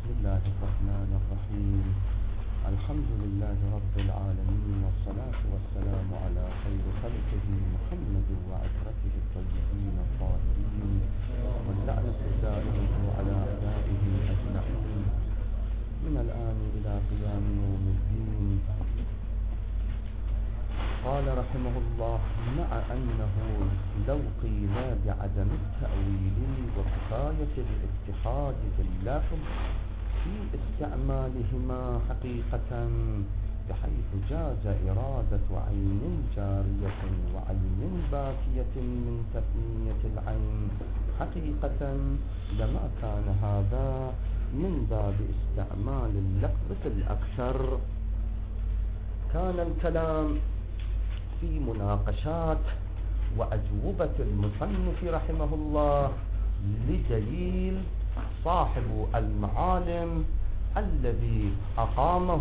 بسم الله الرحمن الرحيم. الحمد لله رب العالمين، والصلاة والسلام على خير خلقه محمد وعترته الطيبين الطاهرين، واللعنة الدائمة على أعدائه أجمعين من الآن إلى قيام يوم الدين. قال رحمه الله: مع أنه لو قيل بعدم التأويل وكفاية الاتحاد باللفظ في استعمالهما حقيقة، بحيث جاز إرادة عين جارية وعين باكية من تثنية العين حقيقة، لما كان هذا من باب استعمال اللفظ في الأكثر. كان الكلام في مناقشات وأجوبة المصنف رحمه الله لدليل صاحب المعالم الذي أقامه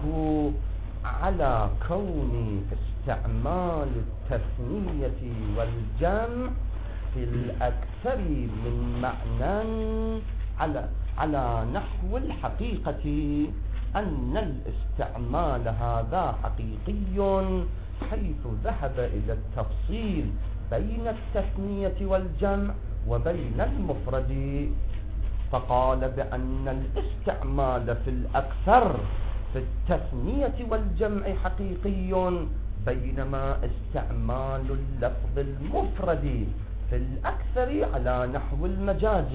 على كون استعمال التثنية والجمع في الأكثر من معنى على نحو الحقيقة، أن الاستعمال هذا حقيقي، حيث ذهب إلى التفصيل بين التثنية والجمع وبين المفرد، فقال بأن الاستعمال في الأكثر في التثنية والجمع حقيقي، بينما استعمال اللفظ المفرد في الأكثر على نحو المجاز.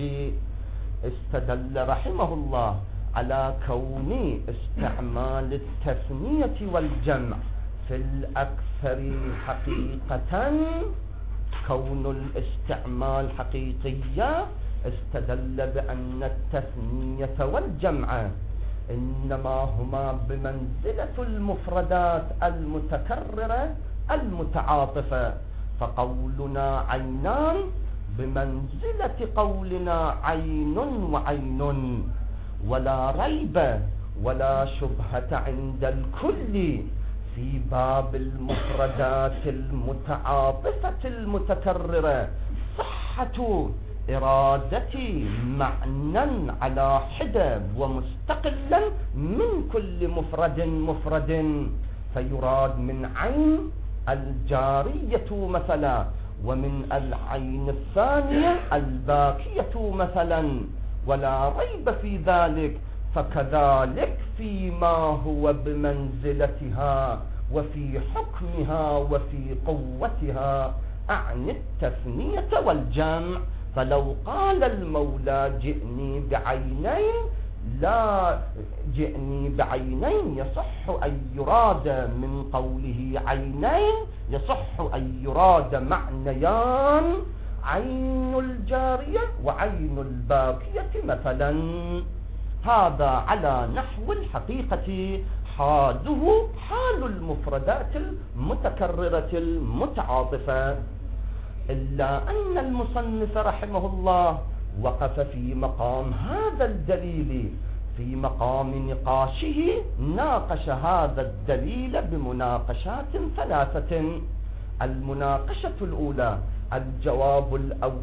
استدل رحمه الله على كون استعمال التثنية والجمع في الأكثر حقيقة، كون الاستعمال حقيقية، استدل بأن التثنية والجمع إنما هما بمنزلة المفردات المتكررة المتعاطفة، فقولنا عينان بمنزلة قولنا عين وعين، ولا ريب ولا شبهة عند الكل في باب المفردات المتعاطفة المتكررة صحة إرادة معنى على حدة ومستقلا من كل مفرد، فيراد من عين الجارية مثلا، ومن العين الثانية الباكية مثلا، ولا ريب في ذلك. فكذلك فيما هو بمنزلتها وفي حكمها وفي قوتها، أعني التثنية والجمع. فلو قال المولى جئني بعينين، لا جئني بعينين يصح أن يراد من قوله عينين، يصح أن يراد معنيان: عين الجارية وعين الباكية مثلا. هذا على نحو الحقيقة حاله حال المفردات المتكررة المتعاطفة، إلا أن المصنف رحمه الله وقف في مقام هذا الدليل، في مقام نقاشه، ناقش هذا الدليل بمناقشات ثلاثة. المناقشة الأولى: الجواب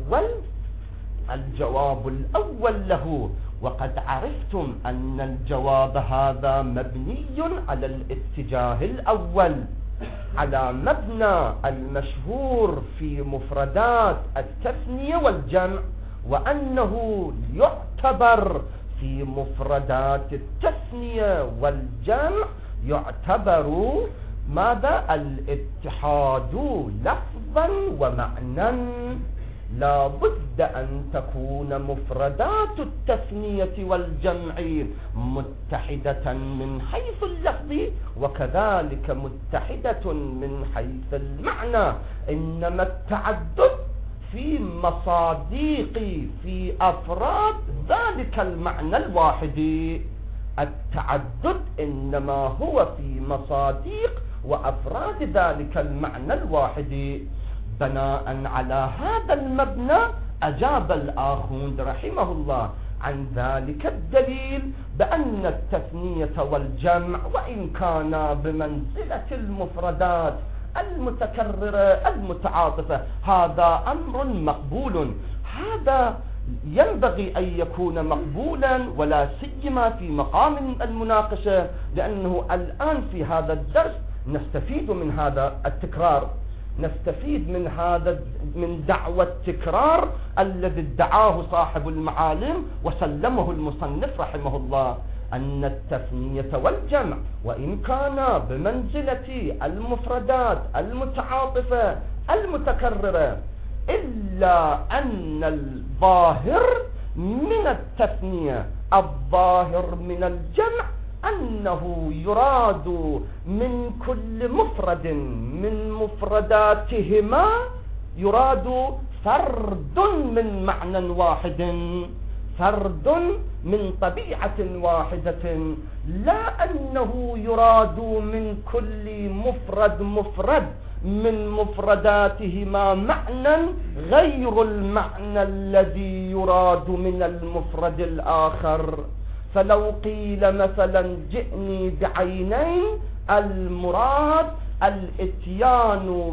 الأول له، وقد عرفتم أن الجواب هذا مبني على الاتجاه الأول، على مبنى المشهور في مفردات التثنية والجمع، وأنه يعتبر في مفردات التثنية والجمع يعتبر ماذا؟ الاتحاد لفظا ومعنى. لا بد أن تكون مفردات التثنية والجمع متحدة من حيث اللفظ، وكذلك متحدة من حيث المعنى. إنما التعدد في مصاديق، في أفراد ذلك المعنى الواحد. التعدد إنما هو في مصاديق وأفراد ذلك المعنى الواحد. بناء على هذا المبنى أجاب الآخوند رحمه الله عن ذلك الدليل بأن التثنية والجمع وإن كانا بمنزلة المفردات المتكررة المتعاطفة، هذا أمر مقبول. هذا ينبغي أن يكون مقبولا، ولا سيما في مقام المناقشة، لأنه الآن في هذا الدرس نستفيد من هذا التكرار، نستفيد من دعوى التكرار الذي ادعاه صاحب المعالم وسلمه المصنف رحمه الله، أن التثنية والجمع وإن كان بمنزلة المفردات المتعاطفة المتكررة، إلا أن الظاهر من التثنية الظاهر من الجمع أنه يراد من كل مفرد من مفرداتهما يراد فرد من معنى واحد، فرد من طبيعة واحدة، لا أنه يراد من كل مفرد من مفرداتهما معنى غير المعنى الذي يراد من المفرد الآخر. فلو قيل مثلا جئني بعينين، المراد الاتيان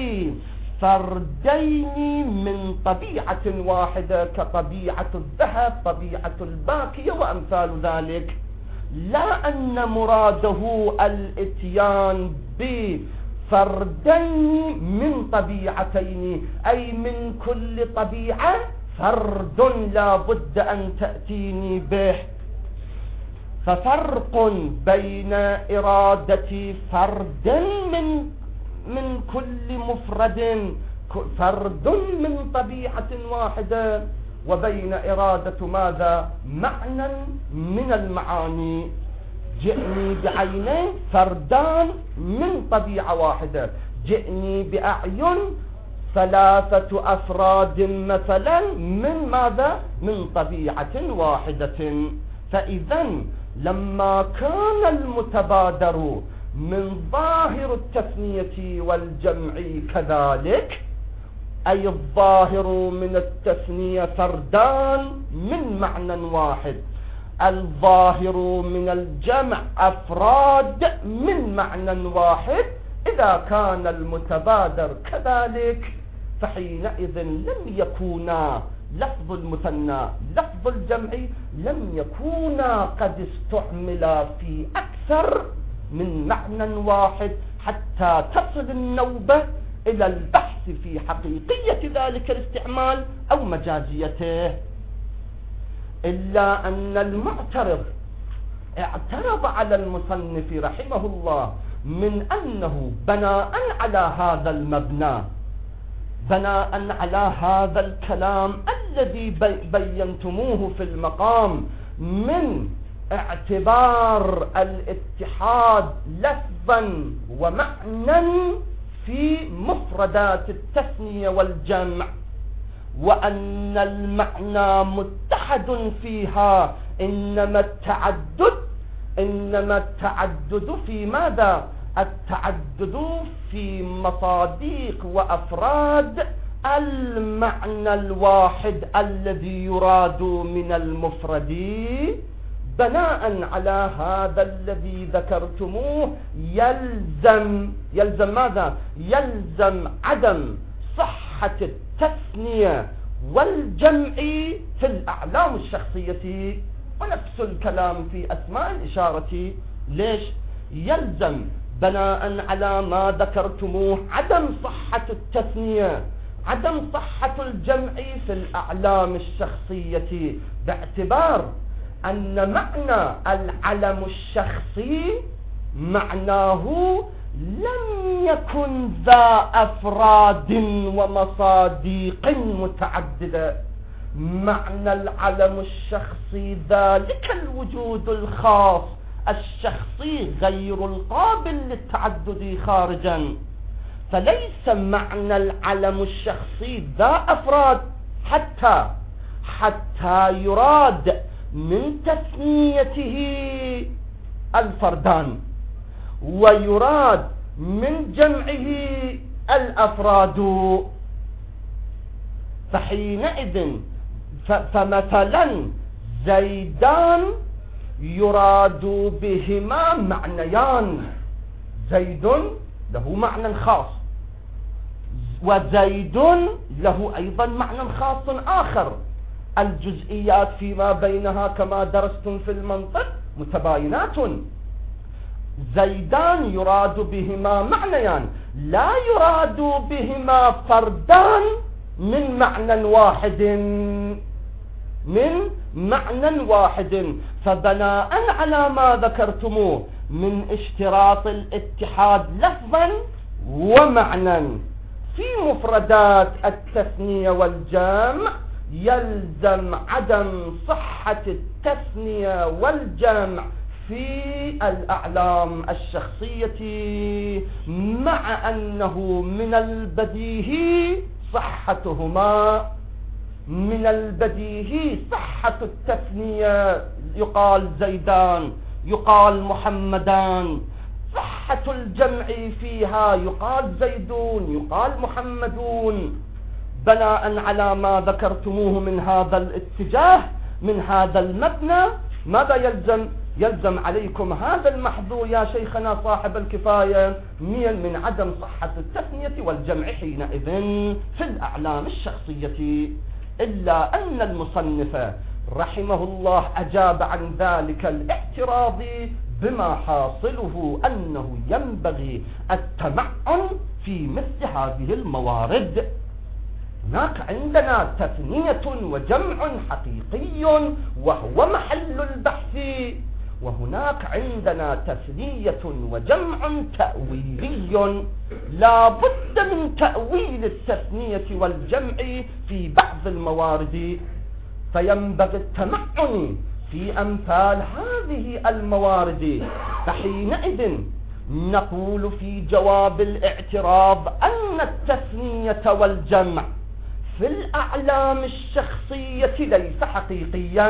بفردين من طبيعة واحدة كطبيعة الذهب، طبيعة الباكية وأمثال ذلك، لا أن مراده الاتيان بفردين من طبيعتين، أي من كل طبيعة فرد لا بد أن تأتيني به. ففرق بين إرادة فرد من كل مفرد، فرد من طبيعة واحدة، وبين إرادة ماذا؟ معنى من المعاني. جئني بعينين فردان من طبيعة واحدة، جئني بأعين ثلاثة أفراد مثلا من ماذا؟ من طبيعة واحدة. فإذا لما كان المتبادر من ظاهر التثنية والجمع كذلك، أي الظاهر من التثنية فردان من معنى واحد، الظاهر من الجمع أفراد من معنى واحد، إذا كان المتبادر كذلك فحينئذ لم يكونا لفظ المثنى لفظ الجمع لم يكونا قد استعملا في أكثر من معنى واحد حتى تصل النوبة إلى البحث في حقيقية ذلك الاستعمال أو مجازيته. إلا أن المعترض اعترض على المصنف رحمه الله من أنه بناء على هذا المبنى، بناء على هذا الكلام الذي بينتموه في المقام من اعتبار الاتحاد لفظا ومعنى في مفردات التثنية والجمع، وأن المعنى متحد فيها، إنما التعدد في ماذا؟ التعدد في مصاديق وأفراد المعنى الواحد الذي يراد من المفرد. بناء على هذا الذي ذكرتموه يلزم ماذا؟ يلزم عدم صحة التثنية والجمع في الأعلام الشخصية، ونفس الكلام في أسماء الإشارة. ليش؟ يلزم بناء على ما ذكرتموه عدم صحة التثنية، عدم صحة الجمع في الأعلام الشخصية، باعتبار أن معنى العلم الشخصي معناه لم يكن ذا أفراد ومصاديق متعددة. معنى العلم الشخصي ذلك الوجود الخاص الشخصي غير القابل للتعدد خارجا، فليس معنى العلم الشخصي ذا أفراد حتى يراد من تثنيته الفردان ويراد من جمعه الأفراد. فحينئذ فمثلا زيدان يراد بهما معنيان، زيد له معنى خاص وزيد له أيضا معنى خاص آخر، الجزئيات فيما بينها كما درستم في المنطق متباينات. زيدان يراد بهما معنيان، لا يراد بهما فردان من معنى واحد. فبناء على ما ذكرتموه من اشتراط الاتحاد لفظا ومعنى في مفردات التثنية والجمع، يلزم عدم صحة التثنية والجمع في الأعلام الشخصية، مع أنه من البديهي صحتهما. من البديهي صحة التثنية، يقال زيدان، يقال محمدان. صحة الجمع فيها يقال زيدون، يقال محمدون. بناء على ما ذكرتموه من هذا الاتجاه، من هذا المبنى، ماذا يلزم؟ يلزم عليكم هذا المحظور يا شيخنا صاحب الكفاية من عدم صحة التثنية والجمع حينئذ في الأعلام الشخصية. إلا أن المصنف رحمه الله أجاب عن ذلك الاعتراض بما حاصله أنه ينبغي التمعن في مثل هذه الموارد. هناك عندنا تثنية وجمع حقيقي وهو محل البحث، وهناك عندنا تثنية وجمع تأويلي. لا بد من تأويل التثنية والجمع في بعض الموارد، فينبغي التمعن في أمثال هذه الموارد. فحينئذ نقول في جواب الاعتراض أن التثنية والجمع في الأعلام الشخصية ليس حقيقيا.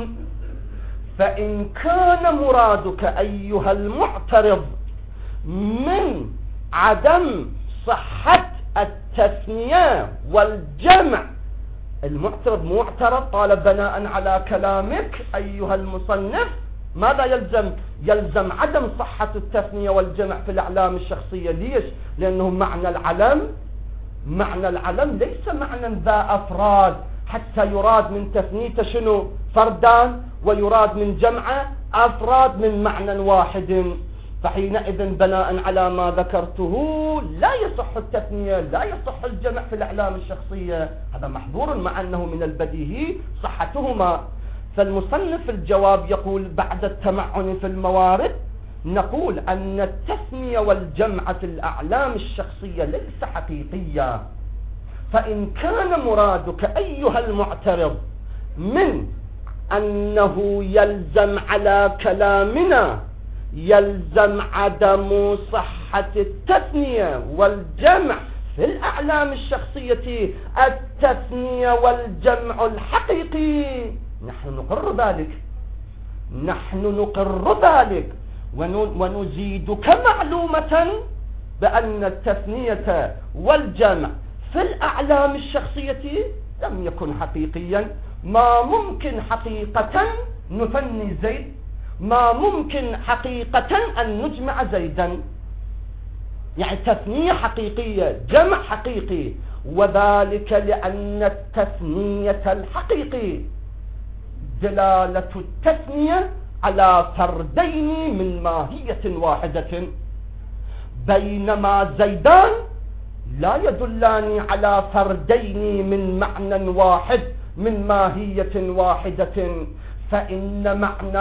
فإن كان مرادك أيها المعترض من عدم صحة التثنية والجمع، المعترض معترض قال بناء على كلامك أيها المصنف ماذا يلزم؟ يلزم عدم صحة التثنية والجمع في الأعلام الشخصية. ليش؟ لأنه معنى العلم ليس معنى ذا أفراد، حتى يراد من تثنيته شنو؟ فردان، ويراد من جمعه أفراد من معنى واحد. فحينئذ بناء على ما ذكرته لا يصح التثنية لا يصح الجمع في الأعلام الشخصية، هذا محظور مع أنه من البديهي صحتهما. فالمصنف الجواب يقول بعد التمعن في الموارد نقول أن التثنية والجمع في الأعلام الشخصية ليس حقيقية. فإن كان مرادك أيها المعترض من أنه يلزم على كلامنا يلزم عدم صحة التثنية والجمع في الأعلام الشخصية، التثنية والجمع الحقيقي نحن نقر ذلك ونزيدك معلومة بأن التثنية والجمع في الأعلام الشخصية لم يكن حقيقيا. ما ممكن حقيقة نثني زيد، ما ممكن حقيقة أن نجمع زيدا. يعني تثنية حقيقية، جمع حقيقي، وذلك لأن التثنية الحقيقي دلالة التثنية على فردين من ماهية واحدة، بينما زيدان لا يدلان على فردين من معنى واحد من ماهية واحدة. فإن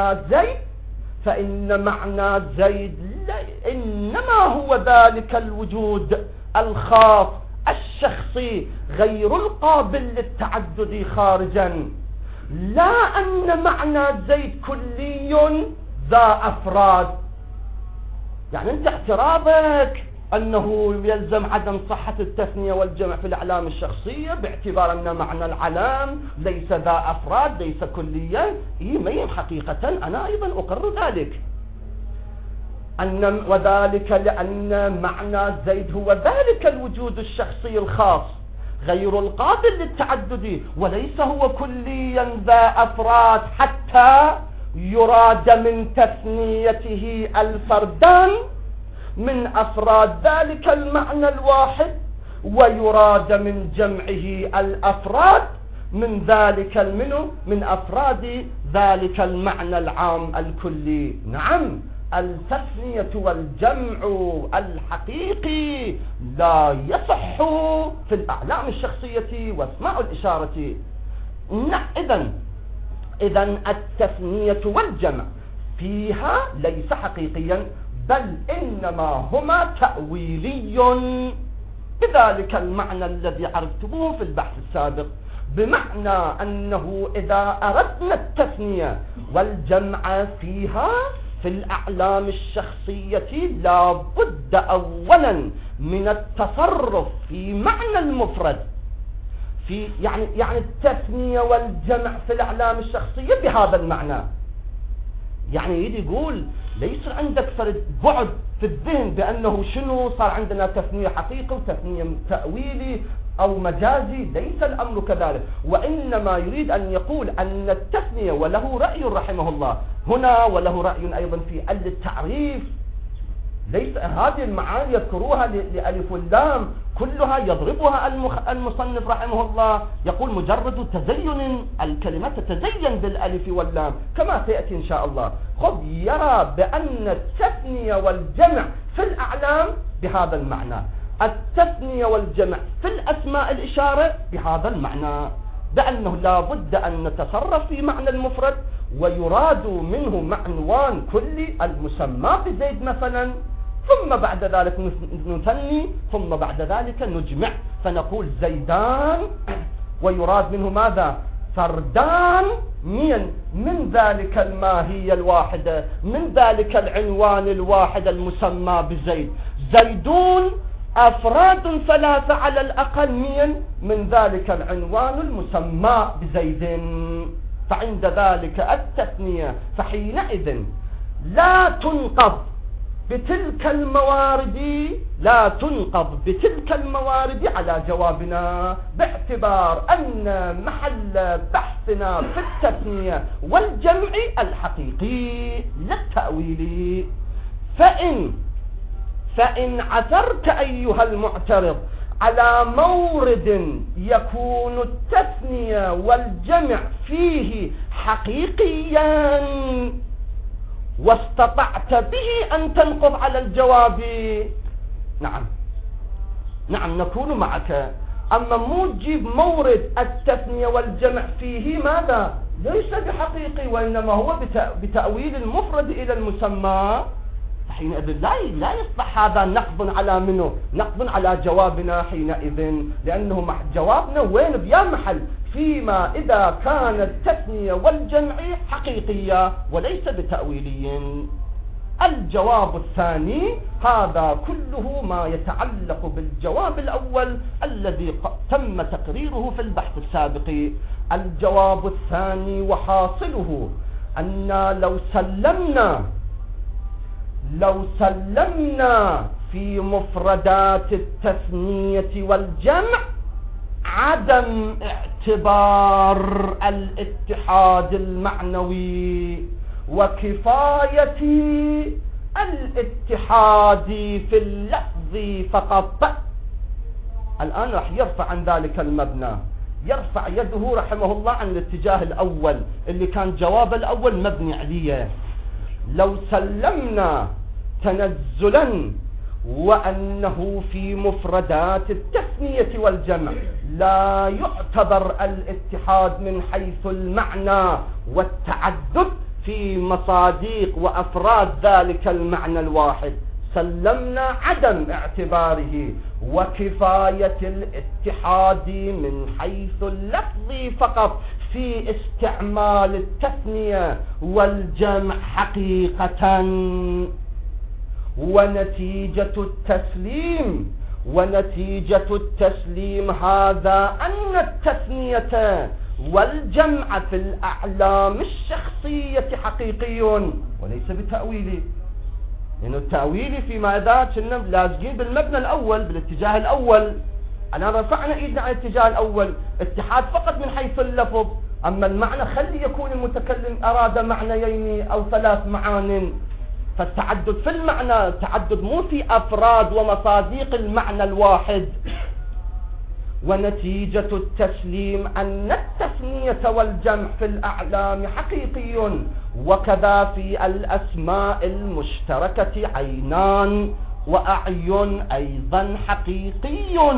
معنى زيد إنما هو ذلك الوجود الخاص الشخصي غير القابل للتعدد خارجا، لا أن معنى زيد كلي ذا أفراد. يعني أنت اعتراضك أنه يلزم عدم صحة التثنية والجمع في الأعلام الشخصية باعتبار أن معنى العلام ليس ذا أفراد ليس كليا. مين حقيقة أنا أيضا أقر ذلك، وذلك لأن معنى زيد هو ذلك الوجود الشخصي الخاص غير القابل للتعدد، وليس هو كليا ذا أفراد حتى يراد من تثنيته الفردان من أفراد ذلك المعنى الواحد، ويراد من جمعه الأفراد من ذلك من أفراد ذلك المعنى العام الكلي. نعم، التثنية والجمع الحقيقي لا يصح في الأعلام الشخصية واسماء الإشارة. إذن التثنية والجمع فيها ليس حقيقيا، بل إنما هما تأويلي بذلك المعنى الذي عرفتموه في البحث السابق، بمعنى أنه إذا أردنا التثنية والجمع فيها في الأعلام الشخصية لا بد أولا من التصرف في معنى المفرد، يعني التثنية والجمع في الأعلام الشخصية بهذا المعنى. يعني يقول ليس عندك فرد بعد في الذهن بأنه شنو صار عندنا تثنية حقيقي وتثنية تأويلي أو مجازي، ليس الأمر كذلك، وإنما يريد أن يقول أن التثنية، وله رأي رحمه الله هنا وله رأي أيضا في التعريف، ليس هذه المعاني يذكروها لألف واللام كلها يضربها المصنف رحمه الله، يقول مجرد تزين الكلمة تتزين بالألف واللام كما سيأتي إن شاء الله. خذ يرى بأن التثنية والجمع في الأعلام بهذا المعنى، التثنية والجمع في الأسماء الإشارة بهذا المعنى، بأنه لا بد أن نتصرف في معنى المفرد ويراد منه معنوان كلي المسمى بزيد مثلا، ثم بعد ذلك نثني، ثم بعد ذلك نجمع فنقول زيدان، ويراد منه ماذا؟ فردان من ذلك الماهية الواحدة، من ذلك العنوان الواحد المسمى بزيد. زيدون أفراد ثلاثة على الأقل من ذلك العنوان المسمى بزيد. فعند ذلك التثنية فحينئذ لا تنقض بتلك الموارد على جوابنا، باعتبار أن محل بحثنا في التثنية والجمع الحقيقي للتأويل. فإن عثرت أيها المعترض على مورد يكون التثنية والجمع فيه حقيقيا واستطعت به أن تنقض على الجواب، نعم نكون معك. أما مو تجيب مورد التثنية والجمع فيه ماذا؟ ليس بحقيقي، وإنما هو بتأويل المفرد إلى المسمى، حينئذ لا يصبح هذا نقض على منه، نقض على جوابنا حينئذ، لأنه جوابنا وين؟ بيا محل فيما إذا كانت التثنية والجمع حقيقية وليس بتأويلي. الجواب الثاني هذا كله ما يتعلق بالجواب الأول الذي تم تقريره في البحث السابق. الجواب الثاني وحاصله أن لو سلمنا في مفردات التثنية والجمع عدم اعتبار الاتحاد المعنوي وكفاية الاتحاد في اللفظ فقط. الآن راح يرفع عن ذلك المبنى، يرفع يده رحمه الله عن الاتجاه الأول اللي كان جواب الأول مبني عليه. لو سلمنا تنزلا وأنه في مفردات التثنية والجمع لا يعتبر الاتحاد من حيث المعنى والتعدد في مصاديق وأفراد ذلك المعنى الواحد، سلمنا عدم اعتباره وكفاية الاتحاد من حيث اللفظ فقط في استعمال التثنية والجمع حقيقة. ونتيجة التسليم هذا أن التثنية والجمع في الأعلام الشخصية حقيقي وليس بتأويلي، لأن التأويلي فيما إذا كنا لازقين بالمبنى الأول بالاتجاه الأول، أنا رفعنا إيدنا على الاتجاه الأول، اتحاد فقط من حيث اللفظ، أما المعنى خلي يكون المتكلم أراد معنيين أو ثلاث معان، فالتعدد في المعنى، التعدد مو في أفراد ومصاديق المعنى الواحد. ونتيجة التسليم أن التثنية والجمع في الأعلام حقيقي، وكذا في الأسماء المشتركة عينان وأعين أيضا حقيقي.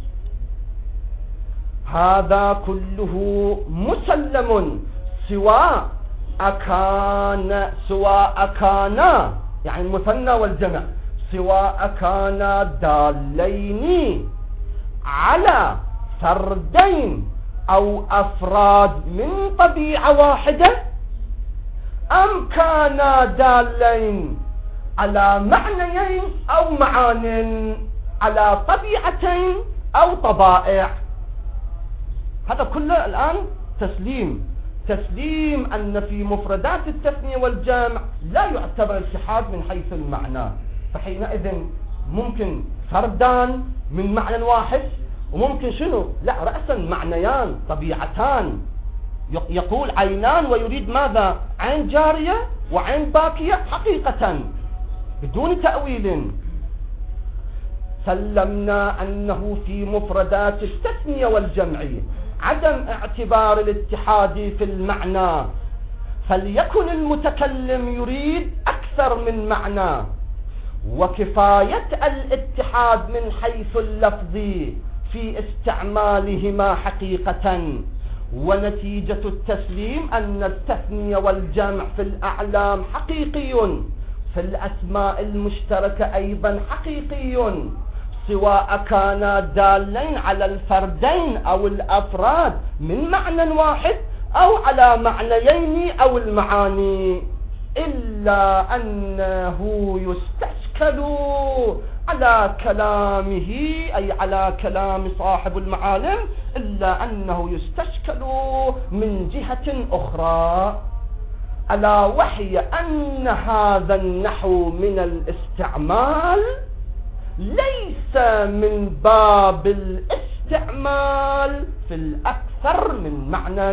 هذا كله مسلم سواء كان يعني المثنى والجمع سواء كانا دالين على فردين أو أفراد من طبيعة واحدة، أم كانا دالين على معنيين أو معان، على طبيعتين أو طبائع. هذا كله الآن تسليم أن في مفردات التثنية والجمع لا يعتبر اتحاد من حيث المعنى، فحينئذ ممكن فردان من معنى واحد، وممكن لا رأسا معنيان طبيعتان. يقول عينان ويريد ماذا؟ عين جارية وعين باكية حقيقة بدون تأويل. سلمنا أنه في مفردات التثنية والجمع عدم اعتبار الاتحاد في المعنى، فليكن المتكلم يريد أكثر من معنى، وكفاية الاتحاد من حيث اللفظ في استعمالهما حقيقة. ونتيجة التسليم أن التثنية والجمع في الأعلام حقيقي، في الأسماء المشتركة أيضا حقيقي، سواء كانا دالين على الفردين أو الأفراد من معنى واحد أو على معنيين أو المعاني، إلا أنه يستشكل على كلامه أي على كلام صاحب المعالم، إلا أنه يستشكل من جهة أخرى، ألا وهي أن هذا النحو من الاستعمال ليس من باب الاستعمال في الأكثر من معنى.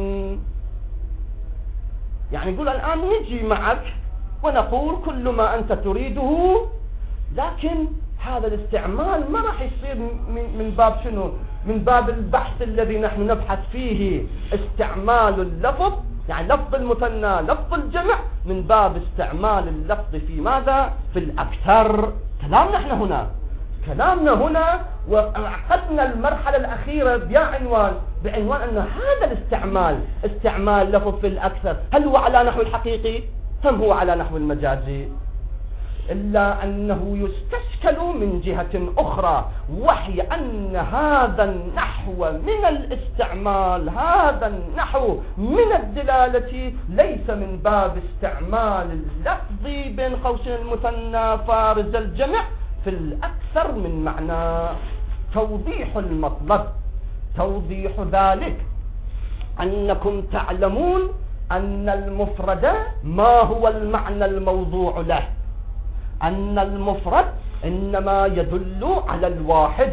يعني يقول الآن نجي معك ونقول كل ما أنت تريده، لكن هذا الاستعمال ما راح يصير من باب من باب البحث الذي نحن نبحث فيه، استعمال اللفظ يعني لفظ المثنى لفظ الجمع من باب استعمال اللفظ في ماذا؟ في الأكثر. كلامنا هنا وعقدنا المرحلة الأخيرة بعنوان أن هذا الاستعمال استعمال لفظ في الأكثر، هل هو على نحو الحقيقي أم هو على نحو المجازي؟ إلا أنه يستشكل من جهة أخرى، وهي أن هذا النحو من الاستعمال، هذا النحو من الدلالة ليس من باب استعمال اللفظ بين قوسين المثنى فارز الجمع في الأكثر من معنى. توضيح المطلب، توضيح ذلك أنكم تعلمون أن المفرد ما هو المعنى الموضوع له، أن المفرد إنما يدل على الواحد،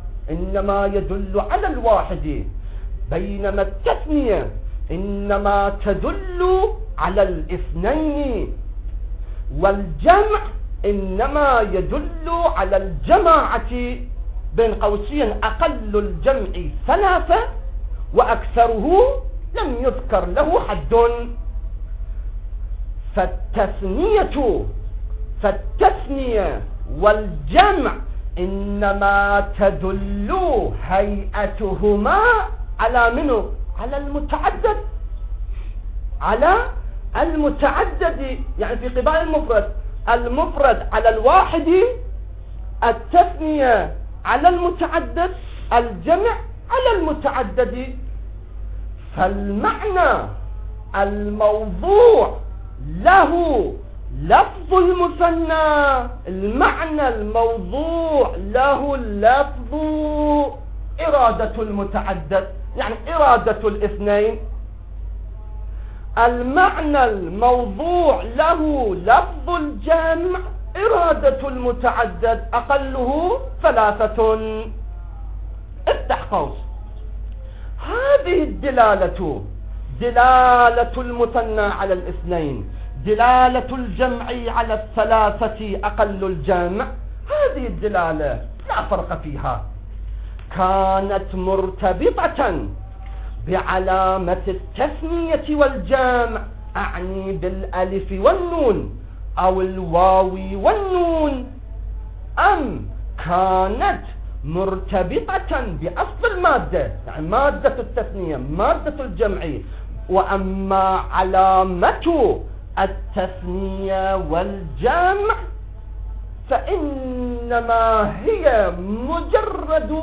بينما التثنية إنما تدل على الاثنين، والجمع إنما يدل على الجماعة، بين قوسين أقل الجمع 3 وأكثره لم يذكر له حد. فالتثنية والجمع إنما تدل هيئتهما على منه؟ على المتعدد، يعني في قبال المفرد على الواحد، التثنية على المتعدد، الجمع على المتعدد. فالمعنى الموضوع له لفظ المثنى، المعنى الموضوع له لفظ إرادة المتعدد، يعني إرادة الاثنين. المعنى الموضوع له لفظ الجمع، إرادة المتعدد، أقله 3. افتح قوس. هذه الدلالة دلالة المثنى على الاثنين، دلالة الجمع على 3 أقل الجمع، هذه الدلالة لا فرق فيها. كانت مرتبطة بعلامة التثنية والجمع، أعني بالألف والنون أو الواو والنون، أم كانت مرتبطة بأصل المادة، يعني مادة التثنية مادة الجمع، وأما علامة التثنية والجمع فإنما هي مجرد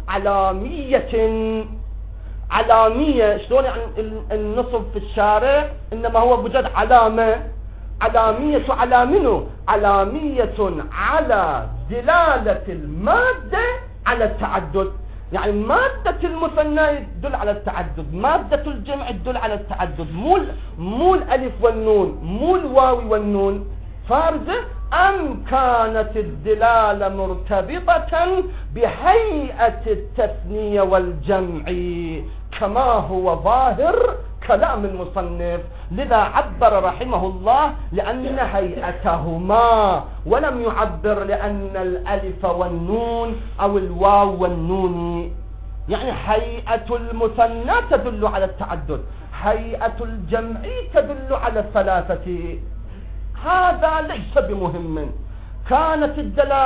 علامية. شلون يعني النصب في الشارع؟ إنما هو مجرد علامية على منه؟ علامية على دلالة المادة على التعدد. يعني مادة المثنى يدل على التعدد، مادة الجمع يدل على التعدد، مو الألف والنون، مو الواو والنون. فارزة أم كانت الدلالة مرتبطة بهيئة التثنية والجمع كما هو ظاهر كلام المصنف، لذا عبر رحمه الله لأن هيئتهما، ولم يعبر لأن الألف والنون أو الواو والنون. يعني هيئة المثنى تدل على التعدد، هيئة الجمع تدل على الثلاثة. هذا ليس بمهم. كانت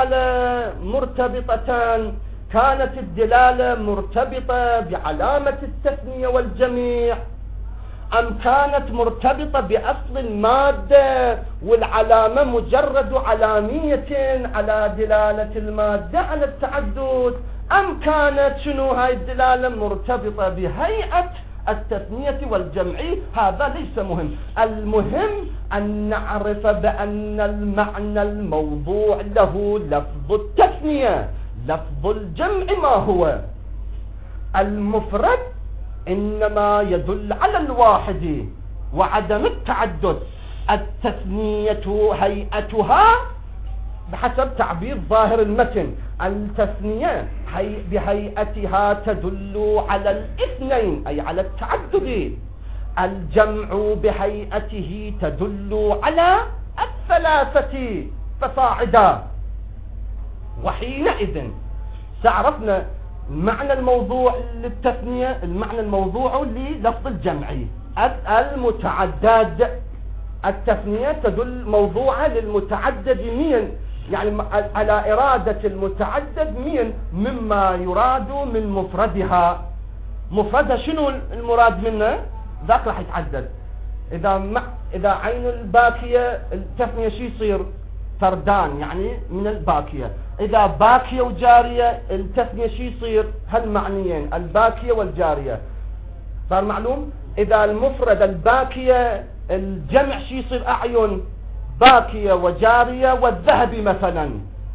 الدلالة مرتبطة بعلامة التثنية والجميع، أم كانت مرتبطة بأصل المادة والعلامة مجرد علامية على دلالة المادة على التعدد، أم كانت هاي الدلالة مرتبطة بهيئة التثنية والجمع؟ هذا ليس مهم. المهم أن نعرف بأن المعنى الموضوع له لفظ التثنية، لفظ الجمع ما هو؟ المفرد إنما يدل على الواحد وعدم التعدد. التثنية هيئتها بحسب تعبير ظاهر المتن، التثنية بهيئتها تدل على الاثنين أي على التعدد، الجمع بهيئته تدل على الثلاثة فصاعدا. وحينئذ سعرفنا المعنى الموضوع للتثنية، المعنى الموضوع للفظ الجمع المتعدد. التثنية تدل موضوعها للمتعدد مين؟ يعني على إرادة المتعدد مما يراد من مفردها. مفردها شنو المراد منه؟ ذاك راح يتعدد. إذا عين الباكية التثنية شي يصير؟ فردان، يعني من الباكية. إذا باكية وجارية التثنية شي يصير؟ هالمعنيين الباكية والجارية. صار معلوم؟ إذا المفرد الباكية الجمع شي يصير؟ أعين باكية وجارية والذهب مثلا.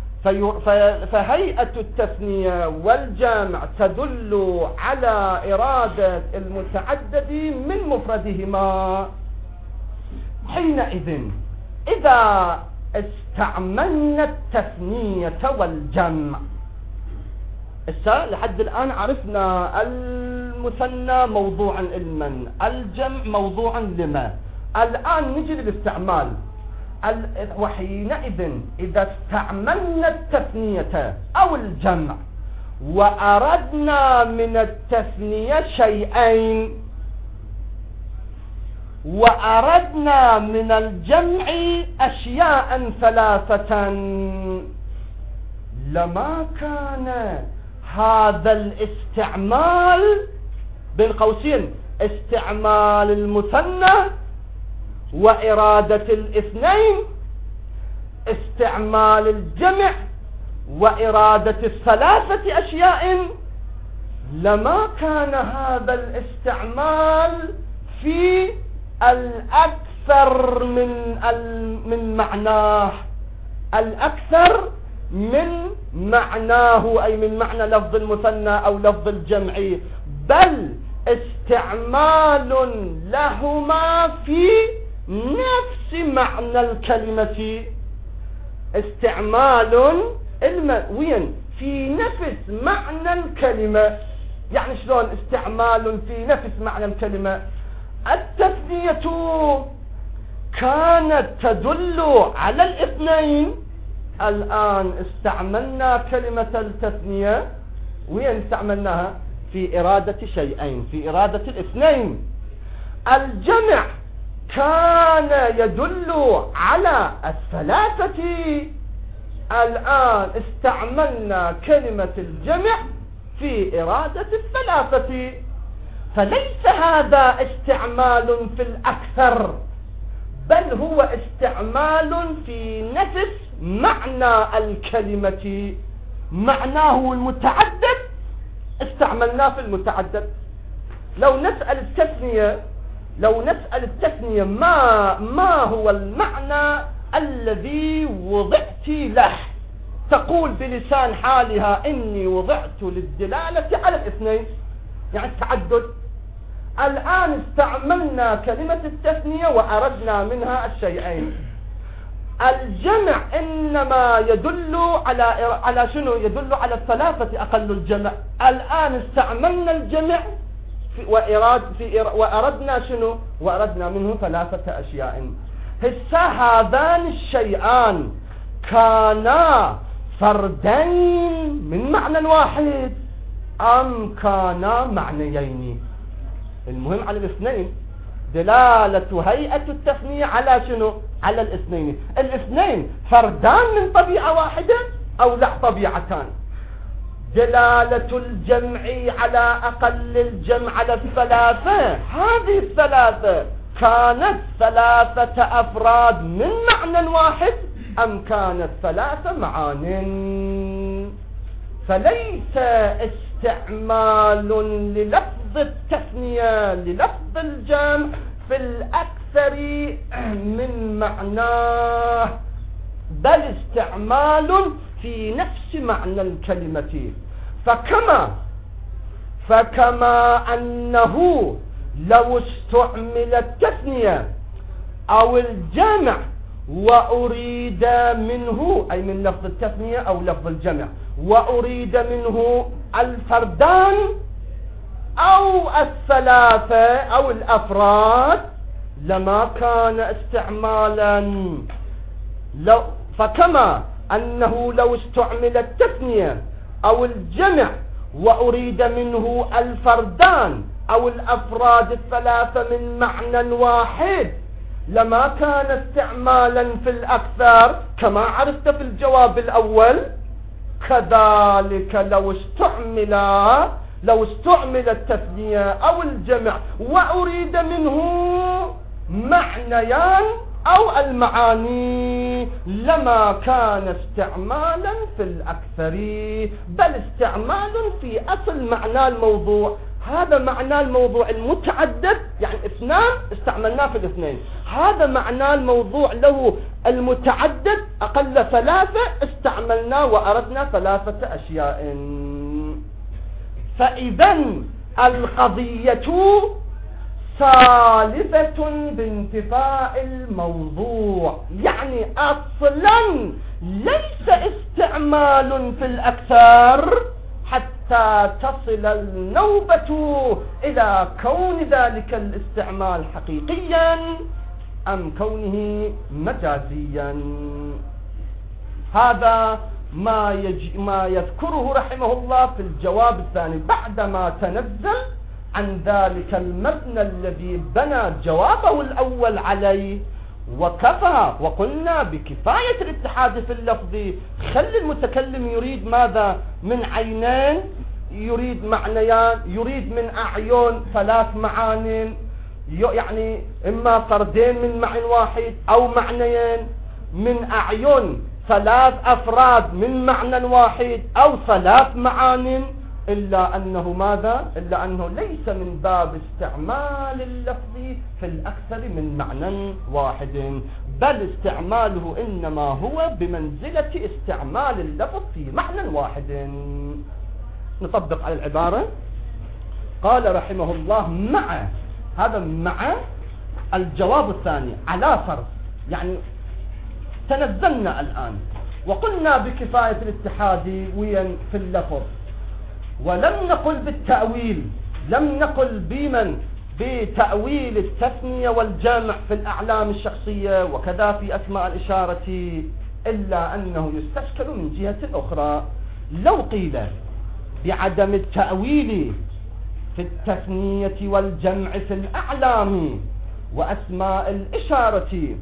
فهيئة التثنية والجمع تدل على إرادة المتعدد من مفردهما. حينئذ إذا استعملنا التثنية والجمع، لحد الآن عرفنا المثنى موضوعا لمن، الجمع موضوعا لما. الآن نجي للاستعمال. وحينئذ إذا استعملنا التثنية أو الجمع وأردنا من التثنية شيئين وأردنا من الجمع أشياء ثلاثة، لما كان هذا الاستعمال بين قوسين استعمال المثنى وإرادة الاثنين، استعمال الجمع وإرادة الثلاثة أشياء، لما كان هذا الاستعمال في الأكثر من معناه، الأكثر من معناه أي من معنى لفظ المثنى أو لفظ الجمع، بل استعمال لهما في نفس معنى الكلمة. استعمال وين؟ في نفس معنى الكلمة. يعني شلون استعمال في نفس معنى الكلمة؟ التثنية كانت تدل على الاثنين، الآن استعملنا كلمة التثنية وين استعملناها؟ في إرادة شيئين، في إرادة الاثنين. الجمع كان يدل على الثلاثة، الآن استعملنا كلمة الجمع في إرادة الثلاثة، فليس هذا استعمال في الأكثر، بل هو استعمال في نفس معنى الكلمة. معناه المتعدد استعملناه في المتعدد. لو نسأل التثنية ما هو المعنى الذي وضعت له، تقول بلسان حالها إني وضعت للدلالة على الاثنين، يعني التعدد. الآن استعملنا كلمة التثنية وأردنا منها الشيئين. الجمع إنما يدل على شنو؟ يدل على الثلاثة أقل الجمع. الآن استعملنا الجمع وأردنا شنو؟ وأردنا منه ثلاثة أشياء. هسه هذان الشيئان كانا فردين من معنى واحد أم كانا معنيين؟ المهم على الاثنين. دلالة هيئة التثنية على شنو؟ على الاثنين. الاثنين فردان من طبيعة واحدة أو لا طبيعتان. دلالة الجمع على أقل الجمع على الثلاثة، هذه الثلاثة كانت ثلاثة أفراد من معنى واحد أم كانت ثلاثة معان؟ فليس استعمال للفظ التثنية للفظ الجمع في الأكثر من معناه، بل استعمال في نفس معنى الكلمة. فكما أنه لو استعمل التثنية أو الجمع وأريد منه، أي من لفظ التثنية أو لفظ الجمع، وأريد منه الفردان أو الثلاثة أو الأفراد، لما كان استعمالا. فكما أنه لو استعمل التثنية أو الجمع وأريد منه الفردان أو الأفراد الثلاثة من معنى واحد، لما كان استعمالا في الأكثر كما عرفت في الجواب الأول. كذلك لو استعمل التثنية أو الجمع وأريد منه معنيان أو المعاني، لما كان استعمالا في الأكثر، بل استعمال في أصل معنى الموضوع. هذا معنى الموضوع المتعدد، يعني اثنان استعملناه في الاثنين. هذا معنى الموضوع له المتعدد أقل ثلاثة استعملناه وأردنا ثلاثة أشياء. فإذا القضية ثالثة بانتفاء الموضوع، يعني أصلا ليس استعمال في الأكثر حتى تصل النوبة إلى كون ذلك الاستعمال حقيقيا أم كونه مجازيا. هذا ما يذكره رحمه الله في الجواب الثاني بعدما تنزل عن ذلك المبنى الذي بنى جوابه الأول عليه وكفى. وقلنا بكفاية الاتحاد في اللفظ. خلي المتكلم يريد ماذا؟ من عينين، يريد معنيان، يريد من أعين ثلاث معان، يعني إما فردين من معنى واحد أو معنيين، من أعين ثلاث أفراد من معنى واحد أو ثلاث معان، إلا أنه ماذا؟ إلا أنه ليس من باب استعمال اللفظ في الأكثر من معنى واحد، بل استعماله إنما هو بمنزلة استعمال اللفظ في معنى واحد. نطبق على العبارة. قال رحمه الله مع الجواب الثاني على فرض، يعني تنزلنا الآن وقلنا بكفاية الاتحاد وين في اللفظ، ولم نقل بالتأويل، لم نقل بتأويل التثنية والجمع في الأعلام الشخصية وكذا في أسماء الإشارة، إلا أنه يستشكل من جهة أخرى. لو قيل بعدم التأويل في التثنية والجمع في الأعلام وأسماء الإشارة،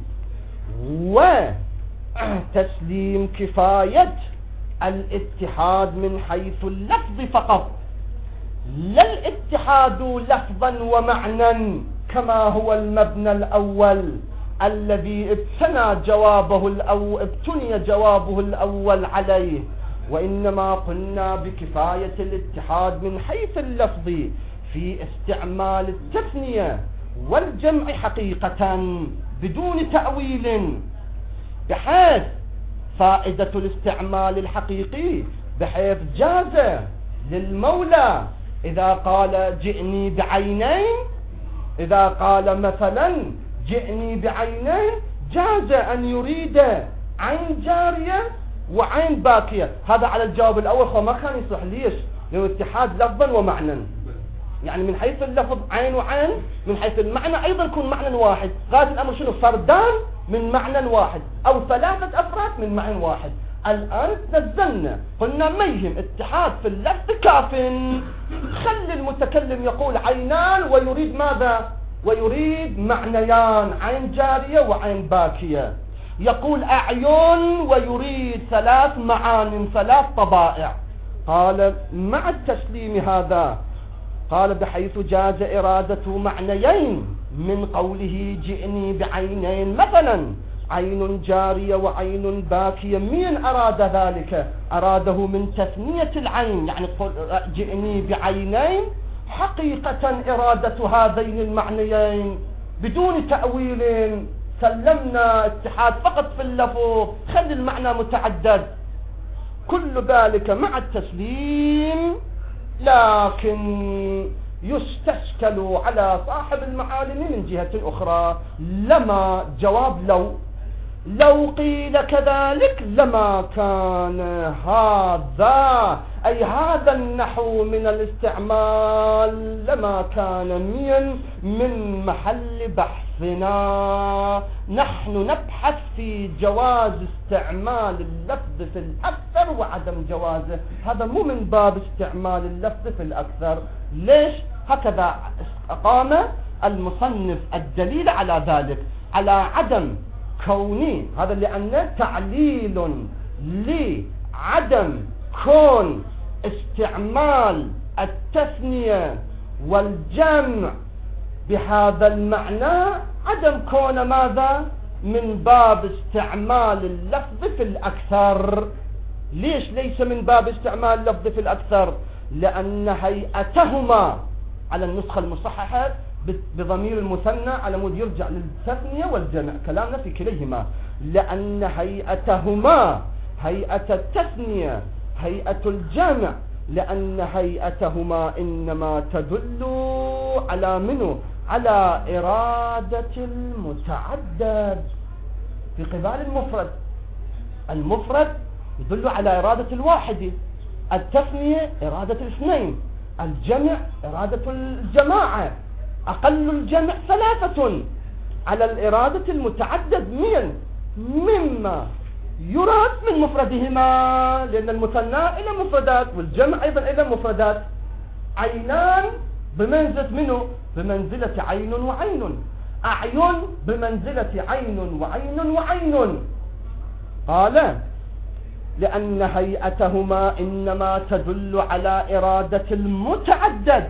وتسليم كفاية الاتحاد من حيث اللفظ فقط، لا الاتحاد لفظا ومعنى كما هو المبنى الأول الذي ابتني جوابه الأول عليه، وإنما قلنا بكفاية الاتحاد من حيث اللفظ في استعمال التثنية والجمع حقيقة بدون تأويل، بحيث فائدة الاستعمال الحقيقي بحيث جاز للمولى إذا قال جئني بعينين، إذا قال مثلا جئني بعينين جاز أن يريد عين جارية وعين باكية. هذا على الجواب الأول فما كان يصح. ليش؟ لأنه اتحاد لفظا ومعنى، يعني من حيث اللفظ عين وعين، من حيث المعنى أيضا يكون معنى واحد. غاية الأمر شنو؟ فردان من معنى واحد أو ثلاثة أفراد من معنى واحد. الآن نزلنا قلنا ميهم اتحاد في اللفظ كاف، خلي المتكلم يقول عينان ويريد ماذا؟ ويريد معنيان، عين جارية وعين باكية. يقول أعين ويريد ثلاث معان، ثلاث طبائع. قال مع التسليم هذا، قال بحيث جاز إرادة معنيين من قوله جئني بعينين، مثلا عين جارية وعين باكية. مين أراد ذلك؟ أراده من تثنية العين، يعني جئني بعينين حقيقة إرادة هذين المعنيين بدون تأويل، سلمنا اتحاد فقط في اللفظ، خلي المعنى متعدد، كل ذلك مع التسليم. لكن يستشكل على صاحب المعالم من جهة أخرى. لما جواب لو قيل كذلك لما كان هذا، أي هذا النحو من الاستعمال لما كان من محل بحثنا. نحن نبحث في جواز استعمال اللفظ في الأكثر وعدم جوازه، هذا مو من باب استعمال اللفظ في الأكثر. ليش؟ هكذا أقام المصنف الدليل على ذلك، على عدم كوني هذا، لأنه تعليل لعدم كون استعمال التثنية والجمع بهذا المعنى، عدم كون ماذا؟ من باب استعمال اللفظ في الأكثر. ليش ليس من باب استعمال اللفظ في الأكثر؟ لأن هيئتهما على النسخة المصححة بضمير المثنى على مود يرجع للتثنية والجمع، كلامنا في كليهما. لأن هيئتهما، هيئة التثنية هيئة الجمع، لأن هيئتهما إنما تدل على منه؟ على إرادة المتعدد في قبال المفرد. المفرد يدل على إرادة الواحد، التثنية إرادة الاثنين، الجمع إرادة الجماعة، أقل الجمع ثلاثة، على الإرادة المتعدد مما يراد من مفردهما، لأن المثنى إلى مفردات والجمع أيضا إلى مفردات. عينان بمنزلة منه؟ بمنزلة عين وعين. أعين بمنزلة عين وعين وعين. قال لأن هيئتهما إنما تدل على إرادة المتعدد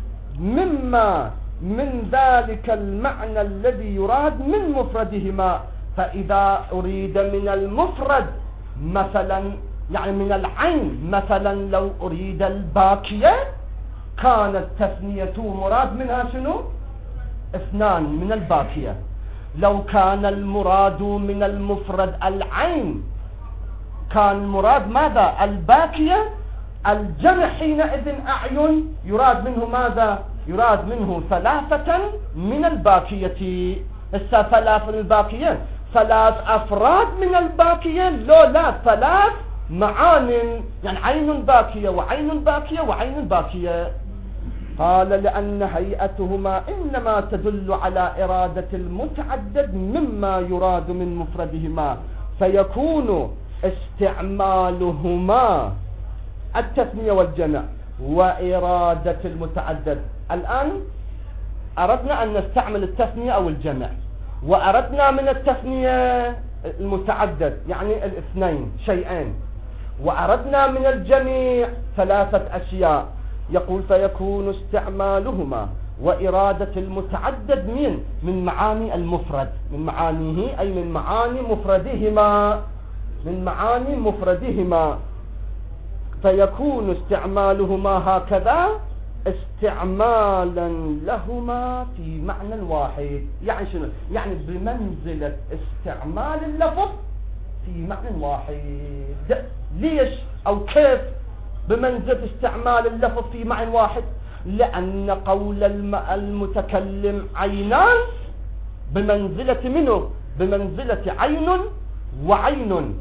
مما من ذلك المعنى الذي يراد من مفردهما. فإذا أريد من المفرد مثلا، يعني من العين مثلا، لو أريد الباكية كانت التثنية مراد منها شنو؟ اثنان من الباكية. لو كان المراد من المفرد العين كان المراد ماذا؟ الباكية. الجمع حينئذ أعين يراد منه ماذا؟ يراد منه ثلاثة من الباكية. ثلاث من الباكية، ثلاث أفراد من الباكية، لا ثلاث معان، يعني عين باكية وعين باكية وعين باكية. قال لأن هيئتهما إنما تدل على إرادة المتعدد مما يراد من مفردهما، فيكون استعمالهما التثنية والجمع وإرادة المتعدد. الآن أردنا أن نستعمل التثنية أو الجمع، وأردنا من التثنية المتعدد يعني الاثنين شيئين، وأردنا من الجميع 3 أشياء. يقول فيكون استعمالهما وإرادة المتعدد من معاني المفرد، من معانيه أي من معاني مفردهما، من معاني مفردهما. فيكون استعمالهما هكذا استعمالا لهما في معنى واحد. يعني شنو؟ يعني بمنزلة استعمال اللفظ في معنى واحد. ليش أو كيف بمنزلة استعمال اللفظ في معنى واحد؟ لأن قول المتكلم عينان بمنزلة منه، بمنزلة عين وعين.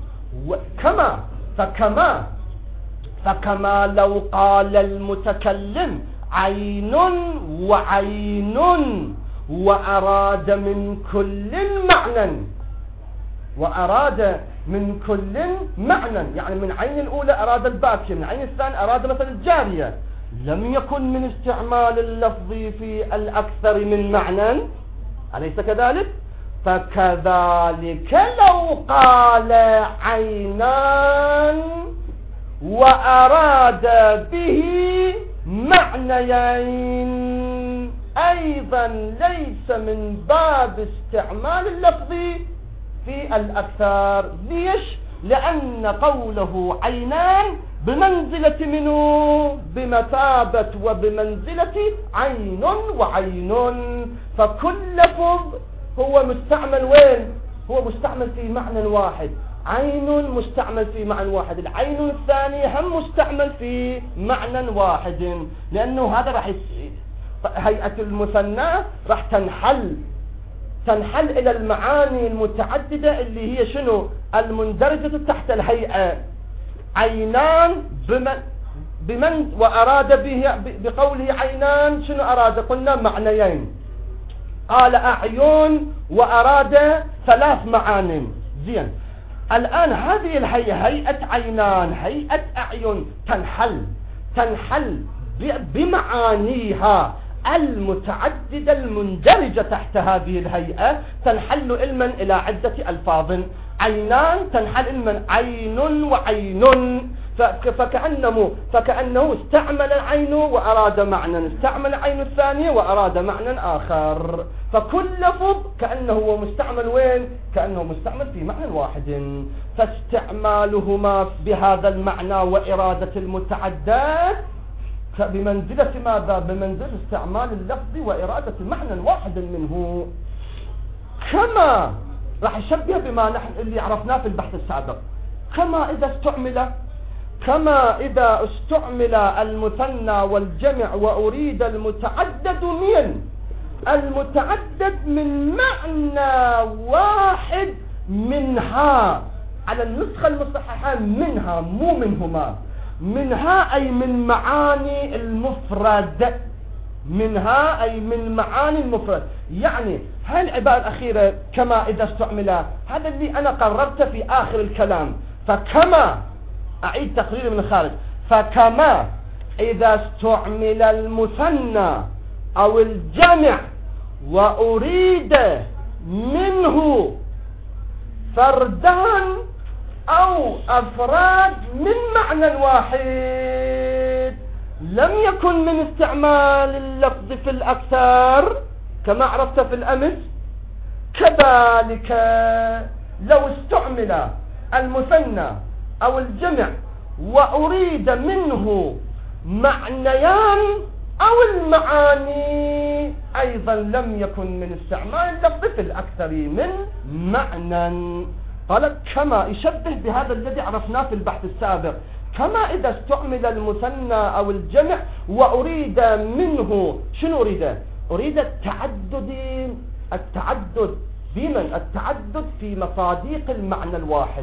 فكما لو قال المتكلم عين وعين وأراد من كل معنى، يعني من عين الأولى أراد الباكية، من عين الثانية أراد مثلا الجارية، لم يكن من استعمال اللفظ في الأكثر من معنى، أليس كذلك؟ فكذلك لو قال عينان وأراد به معنيين أيضا ليس من باب استعمال اللفظ في الأكثر. ليش؟ لأن قوله عينان بمنزلة منه، بمثابة وبمنزلة عين وعين. فكل لفظ هو مستعمل وين؟ هو مستعمل في معنى واحد. عين مستعمل في معنى واحد، العين الثانية هم مستعمل في معنى واحد، لأنه هذا راح هيئة المثنى راح تنحل إلى المعاني المتعددة اللي هي شنو؟ المندرجة تحت الهيئة. عينان بمن وأراد به بقوله عينان شنو أراد؟ قلنا معنيين. قال أعين وأراد 3 معاني. زين، الآن هذه الهيئة، هيئة عينان، هيئة أعين، تنحل بمعانيها المتعددة المندرجة تحت هذه الهيئة، تنحل علما إلى عدة ألفاظ. عينان تنحل علما عين وعين، فكأنه استعمل العين وأراد معنى، استعمل العين الثانية وأراد معنى آخر. فكل لفظ كأنه هو مستعمل وين؟ كأنه مستعمل في معنى واحد. فاستعمالهما بهذا المعنى وإرادة المتعدد بمنزلة ماذا؟ بمنزلة استعمال اللفظ وإرادة معنى واحد منه. كما راح يشبه بما نحن اللي عرفناه في البحث السابق. كما إذا استعمل المثنى والجمع وأريد المتعدد من معنى واحد منها، على النسخة المصححة منها مو منهما، منها أي من معاني المفرد، منها أي من معاني المفرد. يعني هاي العبارة الأخيرة كما إذا استعمل، هذا اللي أنا قررت في آخر الكلام. فكما أعيد تقرير من الخارج، فكما إذا استعمل المثنى أو الجمع وأريد منه فردان أو أفراد من معنى واحد، لم يكن من استعمال اللفظ في الأكثر كما عرفت في الأمس. كذلك لو استعمل المثنى أو الجمع وأريد منه معنيان أو المعاني أيضا لم يكن من استعمال اللفظ في الأكثر من معنى. قال كما يشبه بهذا الذي عرفناه في البحث السابق. كما إذا استعمل المثنى أو الجمع وأريد منه شنو أريد التعدد بمن؟ التعدد في مصاديق المعنى الواحد.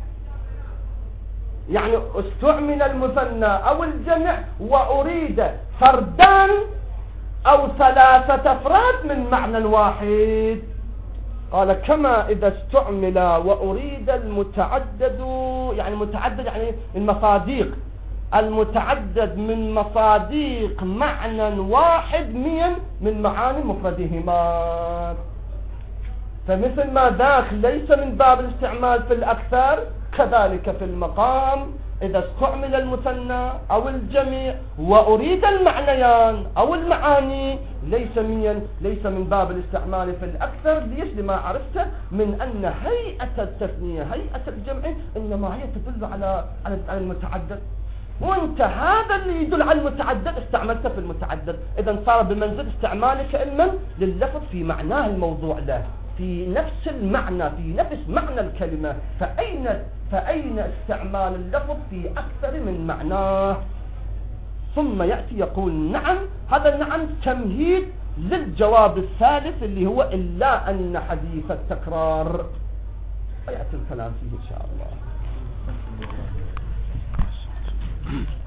يعني استعمل المثنى أو الجمع وأريد فردان أو 3 أفراد من معنى واحد. قال كما إذا استعمل وأريد المتعدد، يعني المتعدد يعني المصاديق، المتعدد من مصادق معنى واحد من معاني مفردهما. فمثل ما ذاك ليس من باب الاستعمال في الأكثر، كذلك في المقام إذا استعمل المثنى أو الجميع وأريد المعنيان أو المعاني ليس من باب الاستعمال في الأكثر. ليش؟ لما عرفت من أن هيئة التثنية هيئة الجمع إنما هي تدل على المتعدد، وانت هذا اللي يدل على المتعدد استعملته في المتعدد، إذا صار بمنزل استعمالك إما لللفظ في معناه الموضوع له، في نفس المعنى، في نفس معنى الكلمة. فأين استعمال اللفظ في أكثر من معناه؟ ثم يأتي يقول نعم، هذا النعم تمهيد للجواب الثالث اللي هو إلا أن حديث التكرار، ويأتي الكلام فيه إن شاء الله.